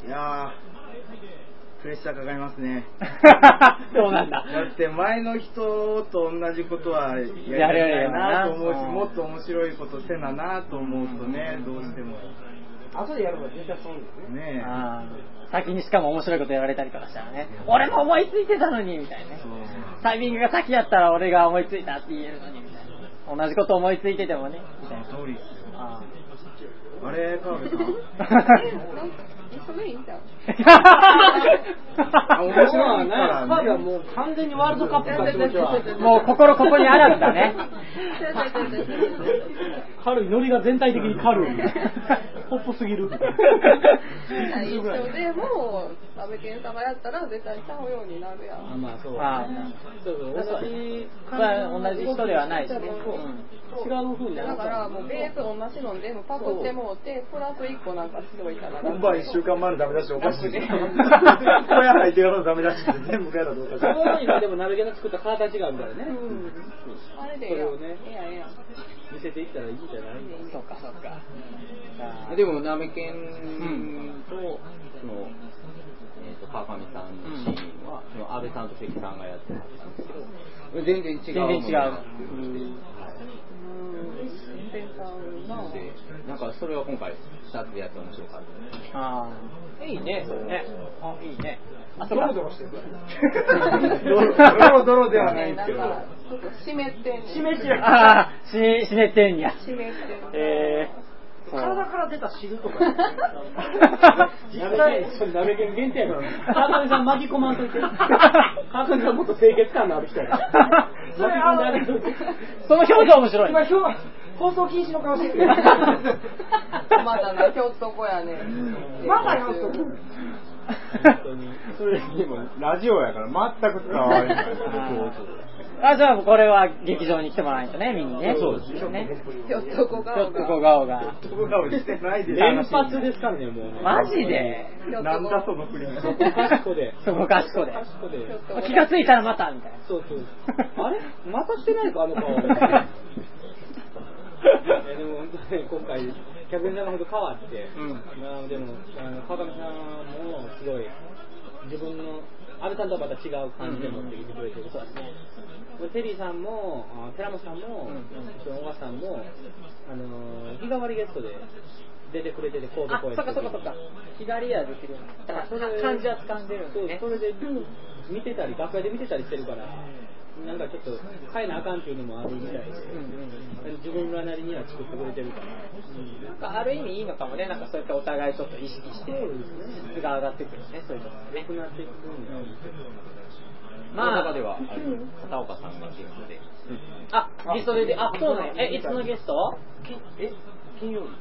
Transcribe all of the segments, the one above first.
いやー、プレッシャーかかりますね。 そうなんだ。 だって前の人と同じことはやりたいなと思うし、もっと面白いことせななと思うとね、どうしても。 後でやるのは絶対そうですね。 ね先にしかも面白いことやられたりとかしたらね、俺も思いついてたのにみたいなね。タイミングが先やったら俺が思いついたって言えるのにみたいな。同じこと思いついててもね。 その通りですよ。あれ、川辺さんそれいいんじゃん。 面白いからね。彼はもう完全にワールドカップか気持ちは。 もう心ここにあらずだね。 軽い、ノリが全体的に軽い。ポップすぎる。 一緒でも、安倍健さんがやったら絶対ちゃうようになるやん。 まあそう。 同じ人ではないしね。 違う風になる。 だからもうベース同じのでもパクってもうて、プラス1個なんかしておいたら。 本番1週間前のダメ出しおかしいね。小屋入ってからのダメ出しって全部やらどうか。 そのにでも鍋毛の作った形があるからね。 あれでええやん。ええやん。 見せていったらいいんじゃないの。 そうかそうか。 でもなめけんとその川上さんのシーンはその安倍さんと関さんがやってたんですけど全然違う。 全然違う。 でなんかそれは今回2つでやって面白かった。 いいねそれね。いいね。 ドロドロしてる。 ドロではないんですけど。 ちょっと湿ってんねん。 湿ってんや。 湿ってん。 体から出た汁とか。実際それなめけん限定やから。川上さん巻き込まんといて。川上さんもっと清潔感のある人やから。巻き込んであげるといて。 その表情面白い。 今放送禁止の顔してる。 まだな、ひょっとこやね。 まだひょっとこ。 それでもラジオやから全く伝わらない。 じゃあこれは劇場に来てもらわないとね、見にね。 そうですね。 ひょっとこ顔が。 飛ぶ顔してないです。 連発ですからね、もう。 マジでなんだその振り。 そこかしこで。 気がついたらまたみたいな。 そうそう。あれまたしてないか、あの顔。でも本当に今回、客演さんが本当変わって、でも、川上さんもすごい、自分の、安倍さんとはまた違う感じで持ってきてくれてる。そうですね。テリーさんも、寺本さんも、小川さんも、日替わりゲストで出てくれてて、コード声で。 そうか。左やできるような。だから感じは掴んでるんですね。 それで見てたり、楽屋で見てたりしてるから、なんかちょっと変えなあかんっていうのもあるみたいで、自分らなりには作ってくれてるから、 なんかある意味いいのかもね。なんかそうやってお互いちょっと意識して質が上がってくるね。そういうところね。 良くなっていくんだよね。 まあ中では片岡さんがゲストで。 ゲストでそうね。いつのゲスト？ 金曜日。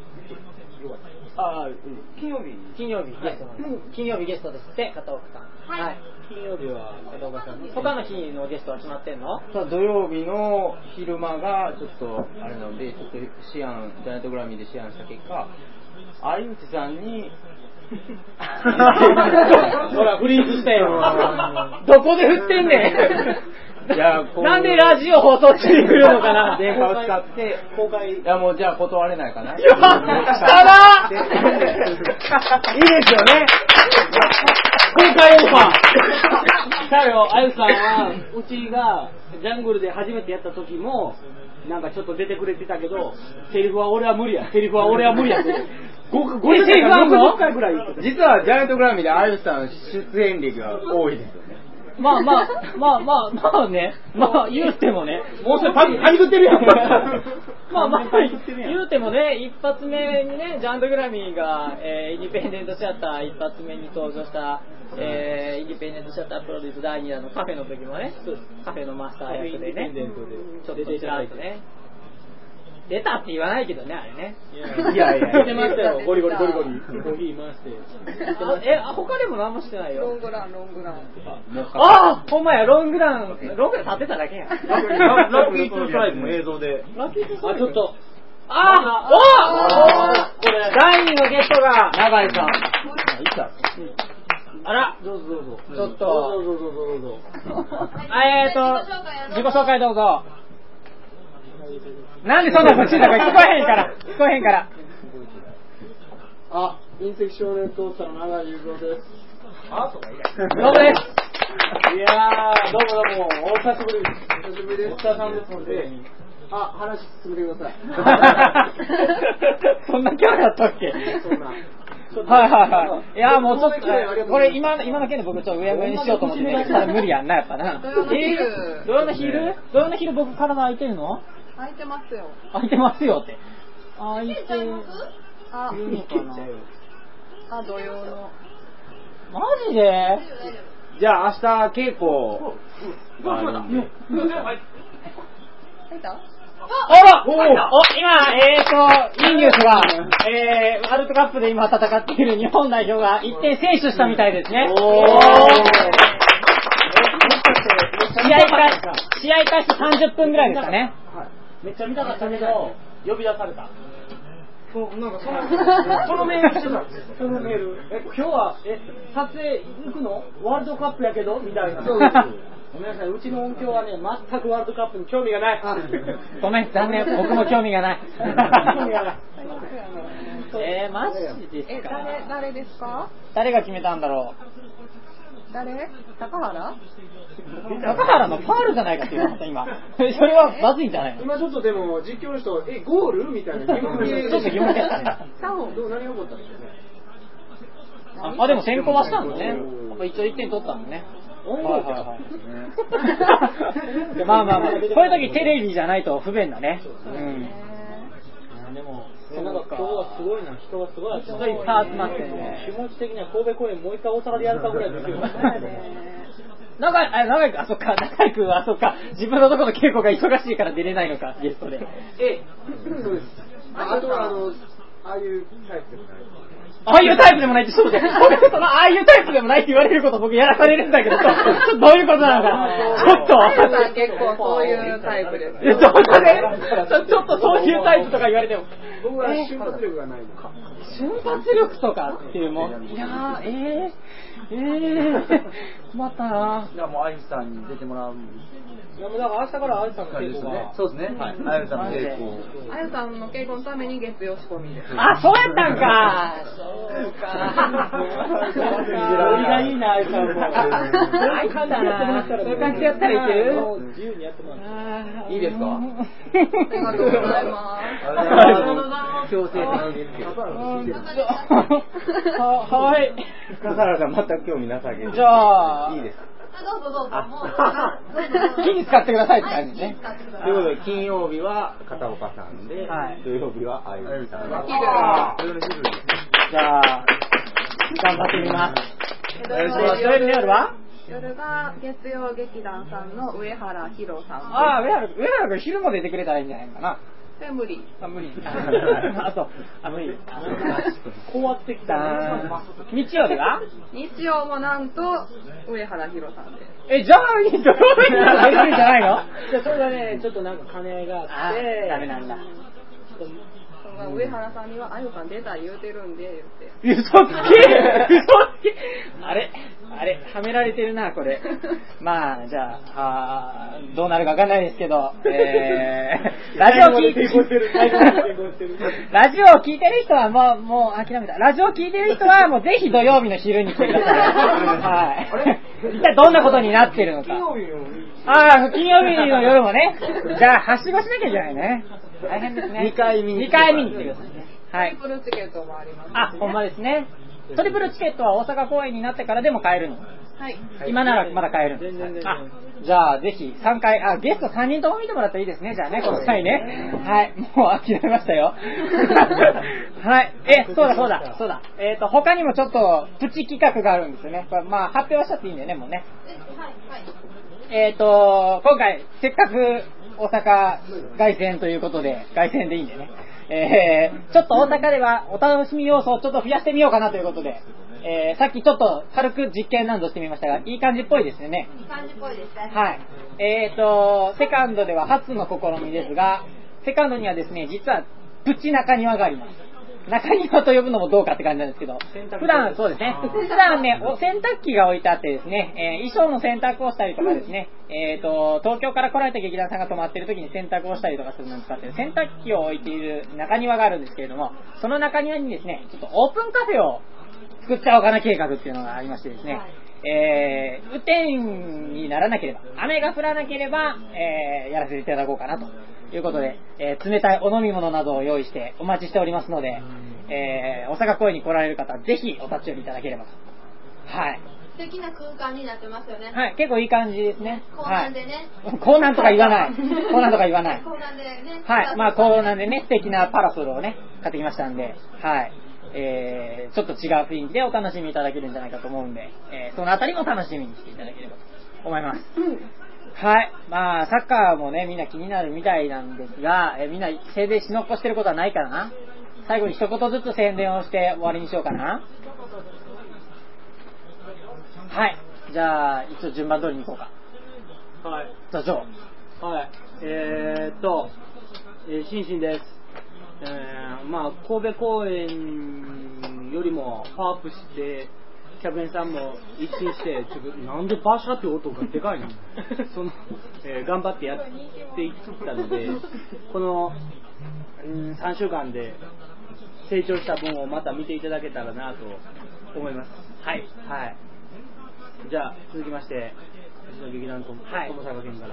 金曜日ゲストですって片岡さん。はい。 金曜日は片岡さん。 他の日のゲストは決まってんの？ 土曜日の昼間がちょっとあれなので、ちょっとジャイアントグラミーで思案した結果、有内さんにほらフリーズしたよ。 どこで振ってんねん。 いやなんでラジオ放送中に来るのかな。 電話を使って公開。 いやもうじゃあ断れないかな。 いいですよね。 公開オファー。だよ、あゆさんはうちがジャングルで初めてやった時もなんかちょっと出てくれてたけど、セリフは俺は無理や。 セリフはあんの？ 回ぐらい。 実はジャイアントグラミーであゆさん出演歴が多いですよね。 まあね。言うてもね。 もうそれパニクってるやん。 言うてもね、一発目にね、ジャントグラミーが、インディペンデントシアター一発目に登場した、インディペンデントシアタープロデュース第2弾のカフェの時もね、カフェのマスター役でね、ちょっとちらっとね、出たって言わないけどね、あれね。 いや出てましたよ、ゴリゴリコーヒー回して。 他でも何もしてないよ。 ロングラン。 ほんまや、ロングラン立ってただけや。 ラッキートゥースライブも映像で。 ちょっと。 これ第2のゲストが永井さん。あら、 どうぞ。 ちょっと。 どうぞ。 自己紹介どうぞ。なんでそんなことしてたか聞こえへんから。 隕石少年トースターの長井雄三です。 どうもです。 いやー、どうも、お久しぶりです。お疲れ様ですので、話進めてください。 そんなキャラだったっけ？ そんな。 はい。いや、もうちょっと、これ今の件で僕ちょっと上にしようと思ってね、無理やんな、やっぱな。土曜の昼僕体空いてるの？ 空いてますよ。 空いてますよって。空いてるのかな？ 土曜の。 マジで？ じゃあ明日稽古入った今、いいニュースが、ワールドカップで今戦っている日本代表が1点先取したみたいですね。試合開始30分ぐらいですかね。 めっちゃ見たかったけど、呼び出された。なんかそのメールしてたんですよ。そのメール。今日は撮影行くの？ワールドカップやけどみたいな。ごめんなさい、うちの音響はね、全くワールドカップに興味がない。 ごめん、残念、僕も興味がない。マジですか？ 誰ですか？ 誰が決めたんだろう？ 誰？高原のファールじゃないかって言われた今。それはまずいんじゃないの？ 今ちょっとでも実況の人、ゴールみたいな疑問ちょっと疑問だったね。 何が起こったんでしょうね。 でも先行はしたんだね。やっぱ一応1点取ったんだね。まあ、こういう時テレビじゃないと不便だね。 でも、なんか今日はすごいな、人がすごい。 人いっぱい集まってね。 気持ち的には神戸公演もう一回大阪でやるかぐらいできる。 長井君、自分のところの稽古が忙しいから出れないのか、ゲストで。 そうです。あとはああいうタイプでもない。 ああいうタイプでもないって、そうで、ああいうタイプでもないって言われること僕やらされるんだけど、ちょっとどういうことなのか、ちょっと。 結構そういうタイプです。 ちょっとそういうタイプとか言われても。 僕は瞬発力がないのか。 瞬発力とかっていうもん。いやまたな。 じゃあもうあゆさんに出てもらう。 だから明日からあゆさんの稽古が。 そうですね。あゆさんの稽古。 あゆさんの稽古のために月曜仕込みです。 そうやったんか。そうか。ノリがいいな、あゆさんも。あいつだな。そういう感じでやったらいける？ 自由にやってもらって。 いいですか？ ありがとうございます。 強制的ですけど。 はい。 笠原さん全く興味なさげ。 じゃあ。 いいですか？ どうぞ。 木に使ってくださいって感じね。 ということで、金曜日は片岡さんで、土曜日はあゆさん。 じゃあ、頑張ってみます。土曜日の夜は？ 夜が月曜劇団さんの上原ひろさん。 上原君昼も出てくれたらいいんじゃないかな。 無理。 無理。こうやってきた。日曜日は？ 日曜もなんと上原ひろさんです。 じゃあいい土曜日が出てくるんじゃないの？ じゃあそれがね、ちょっとなんか金があって、 ダメなんだ。 上原さんにはあゆさん出た言うてるんで嘘つけあれはめられてるなこれ。まあじゃあどうなるかわかんないですけど、ラジオを聞いてる人はもう諦めた。ラジオを聞いてる人はもうぜひ土曜日の昼に来てください。はい。一体どんなことになってるのか。金曜日の夜もね。じゃあはしごしなきゃいけないね。大変ですね。2回見に来てくださいね。はい。 トリプルチケットもあります。 ほんまですね。トリプルチケットは大阪公演になってからでも買えるの？ はい。 今ならまだ買えるんです。じゃあぜひ3回、ゲスト3人とも見てもらったらいいですね。じゃあね、この際ね。はい。もう諦めましたよ。はい。そうだ。他にもちょっとプチ企画があるんですよね。これ発表はしちゃっていいんだよね、もうね。今回、せっかく大阪凱旋ということで、凱旋でいいんでね。ちょっと大阪ではお楽しみ要素をちょっと増やしてみようかなということで、さっきちょっと軽く実験などしてみましたが、いい感じっぽいですよね。 いい感じっぽいですね。 はい。セカンドでは初の試みですが、セカンドにはですね、実はプチ中庭があります。 中庭と呼ぶのもどうかって感じなんですけど、普段そうですね、普段ね、洗濯機が置いてあってですね、衣装の洗濯をしたりとかですね、東京から来られた劇団さんが泊まってる時に洗濯をしたりとかするのに使っている洗濯機を置いている中庭があるんですけれども、その中庭にですね、ちょっとオープンカフェを作っちゃおうかな計画っていうのがありましてですね、雨天にならなければ、雨が降らなければ、やらせていただこうかなということで、冷たいお飲み物などを用意してお待ちしておりますので、大阪公演に来られる方、ぜひお立ち寄りいただければと。はい。 素敵な空間になってますよね。 はい、結構いい感じですね。 コーナーでね。 はい、コーナーとか言わない。コーナーとか言わない。 コーナーでね。 はい、まあコーナーでね、素敵なパラソルをね、買ってきましたんで、はい。ちょっと違う雰囲気でお楽しみいただけるんじゃないかと思うんで、そのあたりも楽しみにしていただければと思います。はい。まあ、サッカーもね、みんな気になるみたいなんですが、みんな宣伝し残してることはないかな？最後に一言ずつ宣伝をして終わりにしようかな。はい。じゃあ、一応順番通りに行こうか。 はい。 座長。 はい。シンシンです。まあ、神戸公演よりもパワーアップして、キャベンさんも一新して、なんでバシャって音がでかいの頑張ってやっていったので、この、3週間で成長した分をまた見ていただけたらなと思います。 はい。 はい。じゃあ、続きまして、うちの劇団と、 はい、 友坂県から。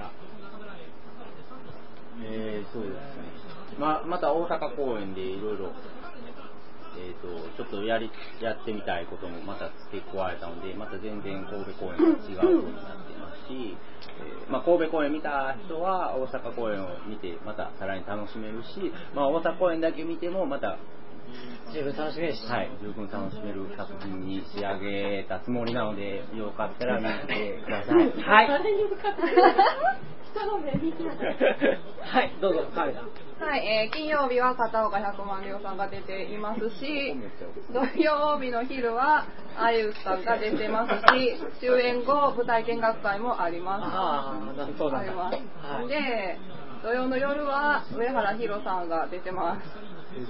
そうですね。また大阪公演でいろいろ、ちょっとやってみたいこともまた付け加えたので、また全然神戸公演と違うようになっていますし、神戸公演見た人は大阪公演を見てまたさらに楽しめるし、大阪公演だけ見てもまた十分楽しめるし、 はい、十分楽しめる作品に仕上げたつもりなので、よかったら見てください。 はい。 人の目見てない。 はい、どうぞ、カメさん。 はい、金曜日は片岡百万両さんが出ていますし、土曜日の昼はあゆさんが出てますし、終演後舞台見学会もあります。 そうだあります。はい、で、土曜の夜は上原ひろさんが出てます。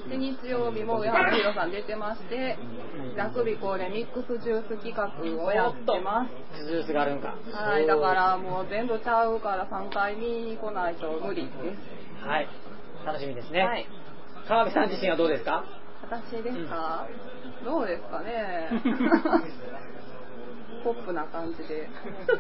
で、日曜日も上原ひろさん出てまして、ラグビー恒例ミックスジュース企画をやってます。 ジュースがあるんか。 はい、だからもう全部ちゃうから3回見に来ないと無理です。 はい。楽しみですね。 はい。 川辺さん自身はどうですか？ 私ですか？どうですかね。ポップな感じで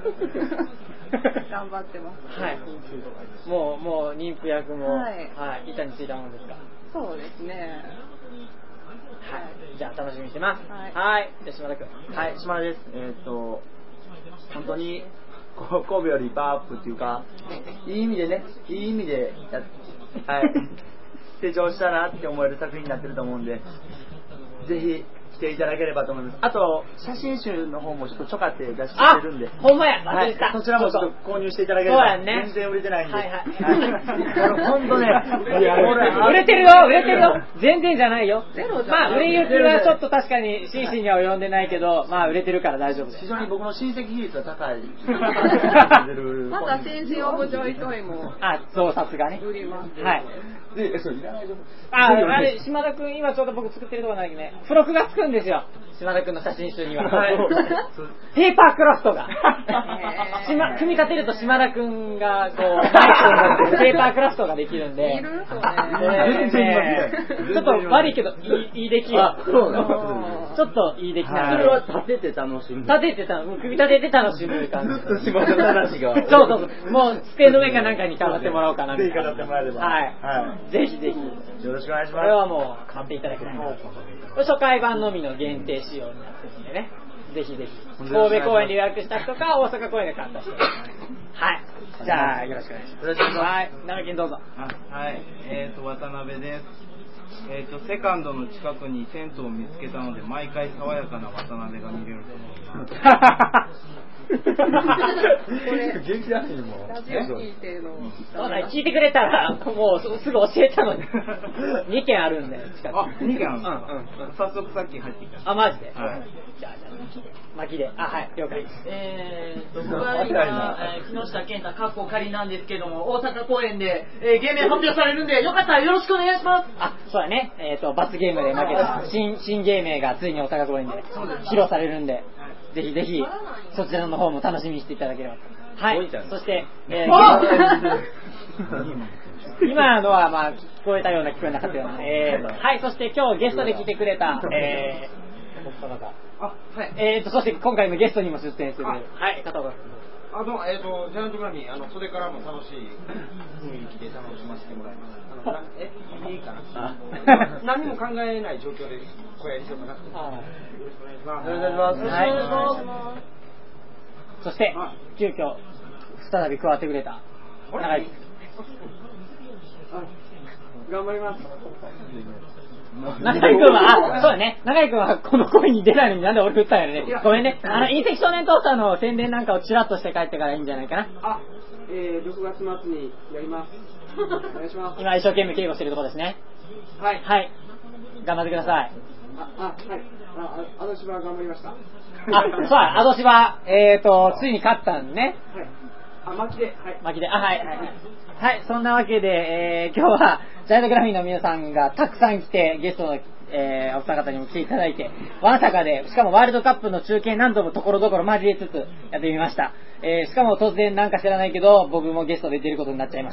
頑張ってます。 はい。もう妊婦役も、 はい、 板についたものですか？ そうですね。 はい。じゃあ楽しみにしてます。 はい。 はい。じゃあ島田君。 はい、島田です。本当に神戸よりパワーアップっていうか、いい意味ではい、成長したなって思える作品になってると思うんで、ぜひ来ていただければと思います。あと写真集の方もちょっとちょかって出してくれるんで、 ほんまや、 はい、そちらもちょっと購入していただければ。 そうやね、 全然売れてないんで。 はいはい。 本当ね、 売れてるよ。全然じゃないよ。まあ売れ行きはちょっと確かに真摯には及んでないけど、まあ売れてるから大丈夫です。 非常に僕の親戚比率は高い。 また新人オブジョイトイも。 そう、さすがね。 売ります。 はい。 で、それいらないぞ。 あれ、島田くん、今ちょうど僕作ってるところなんだけどね、付録がつくんですよ。島田くんの写真集には。はい、ペーパークラフトが。組み立てると島田くんが、こう、ペーパークラフトができるんで。 いる？ ちょっと悪いけど、いい出来よ。 そうなの。ちょっといい出来なそれは立てて楽しむ。 組み立てて楽しむ感じ。 ずっと島田話が。 そう。もう、机の上かなんかに飾ってもらおうかな。 ぜひ飾ってもらえれば。 はい。ぜひ。 よろしくお願いします。 これはもう、買っていただきたい。初回版のみの限定仕様になってるんでね。ぜひ。神戸公演で予約した人か、大阪公演で買った人。はい。じゃあ、よろしくお願いします。はい。長木どうぞ。 はい。渡辺です。セカンドの近くにテントを見つけたので、毎回爽やかな渡辺が見れると思います。 これ元気らしいもん。 ラジオ聞いてるの。 聞いてくれたら、もうすぐ教えたのに。2件あるんで、近くに。 2件あるんですか？早速さっき入ってきた。 マジで？ はい。 じゃあ、 巻きで。あ、はい、了解。 僕は今、木下健太、かっこ仮なんですけども、大阪公演で、芸名発表されるんで、よかったらよろしくお願いします。 あ、そうだね。罰ゲームで負けた新芸名がついに大阪公演で披露されるんで、ぜひぜひ、そちらの方も楽しみにしていただければと。はい。そして、今のはまあ聞こえたような聞こえなかったような。はい。そして今日ゲストで来てくれた、はい。そして今回のゲストにも出演する、はい、片岡君。 ジャイアントグラミー、袖からも楽しい雰囲気で楽しませてもらいます。いいかな。何も考えない状況でこれやりそうかな。よろしくお願いします。 はい。そして、急遽、再び加わってくれた、長井君。 頑張ります。 長井君は、そうだね。長井君はこの声に出ないのになんで俺振ったんやろね。ごめんね。隕石少年トースターの宣伝なんかをチラッとして帰ってからいいんじゃないかな。 6月末にやります。お願いします。 今一生懸命警護してるところですね。 はい。 はい。頑張ってください。 はい。アドシバ頑張りました。 そうだ、アドシバ、ついに勝ったんね。 はい。巻きで。 はい。はい、そんなわけで、今日はジャイアントグラフィーの皆さんがたくさん来て、ゲストの、お二方にも来ていただいて、わんさかで、しかもワールドカップの中継何度もところどころ交えつつやってみました。しかも突然なんか知らないけど、僕もゲストで出ることになっちゃいました。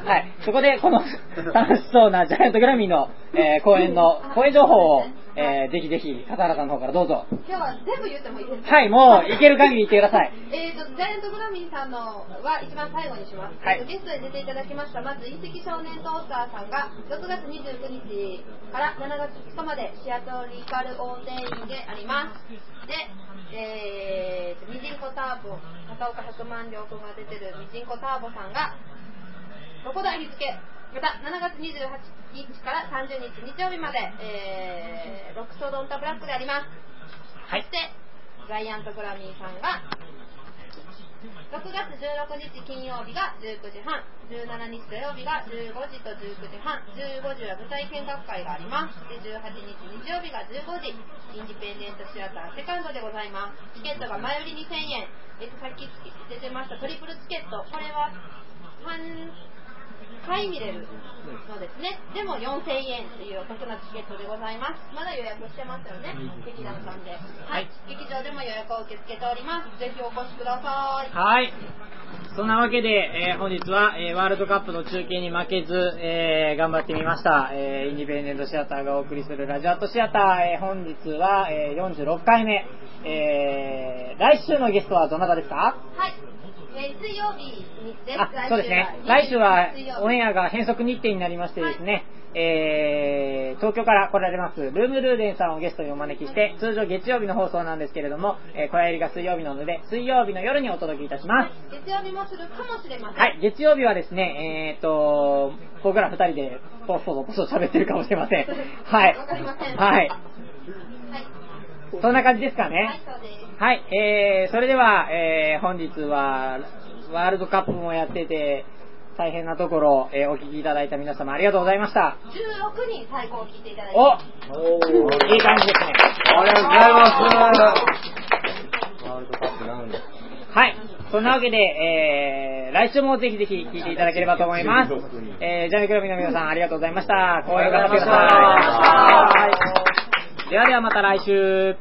はい、そこでこの楽しそうなジャイアントグラミーの、公演情報を、ぜひぜひ笠原さんの方からどうぞ。 今日は全部言ってもいいですか？ はい、もういける限り言ってください。 ジャイアントグラミーさんのは一番最後にします。 はい、 ゲストで出ていただきました。まず隕石少年トースターさんが6月29日から7月2日までシアトリカル大定員であります。で、ミジンコターボ、片岡百万両君が出てるミジンコターボさんが6代日付、また7月28日から30日日曜日まで、ロックソードンタブラックであります。はい、そしてジャイアントグラミーさんが6月16日金曜日が19時半、17日土曜日が15時と19時半、15時は舞台見学会があります。で、18日日曜日が15時、インディペンデントシアターセカンドでございます。チケットが前売り2000円、さっき出てましたトリプルチケット、これは3回見れるのですね。でも4000円というお得なチケットでございます。まだ予約してますよね、劇団さんで。はい、劇場でも予約を受け付けております。ぜひお越しください。 はい。そんなわけで、本日は、ワールドカップの中継に負けず、頑張ってみました、インディペンデントシアターがお送りするラジオアットシアター、本日は、46回目、来週のゲストはどなたですか？ はい、水曜日です。 そうですね。来週はオンエアが変則日程になりましてですね、東京から来られますルームルーデンさんをゲストにお招きして、通常月曜日の放送なんですけれども、小屋入りが水曜日なので水曜日の夜にお届けいたします。 月曜日もするかもしれません。 はい、月曜日はですね、僕ら2人でポスト喋ってるかもしれません。はい。 わかりません。 はい。そんな感じですかね。 はい、そうです。 はい、それでは、本日はワールドカップもやってて大変なところ、お聞きいただいた皆様ありがとうございました。 16人最高を聞いていただいて。 いい感じですね。 ありがとうございます。 ワールドカップなんだ。 はい。そんなわけで、来週もぜひぜひ聞いていただければと思います。ジャイアントグラミーの皆さんありがとうございました。公演頑張ってください。ではまた来週。